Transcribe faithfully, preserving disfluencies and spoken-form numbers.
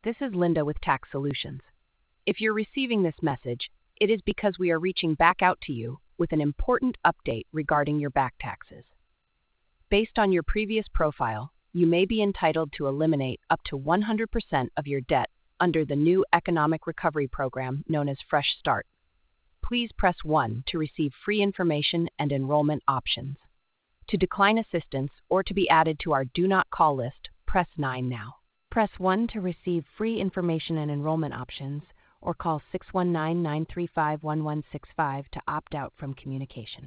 This is Linda with Tax Solutions. If you're receiving this message, it is because we are reaching back out to you with an important update regarding your back taxes. Based on your previous profile, you may be entitled to eliminate up to one hundred percent of your debt under the new economic recovery program known as Fresh Start. Please press one to receive free information and enrollment options. To decline assistance or to be added to our Do Not Call list, press nine now. Press one to receive free information and enrollment options, or call six one nine, nine three five, one one six five to opt out from communication.